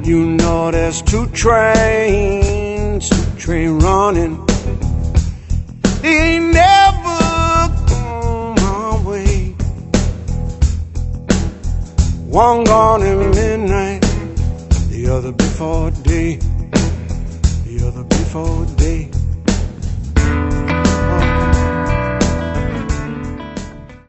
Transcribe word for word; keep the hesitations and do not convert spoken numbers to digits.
You know there's two trains, two train running. They ain't never come my way. One gone at midnight, the other before day, the other before day.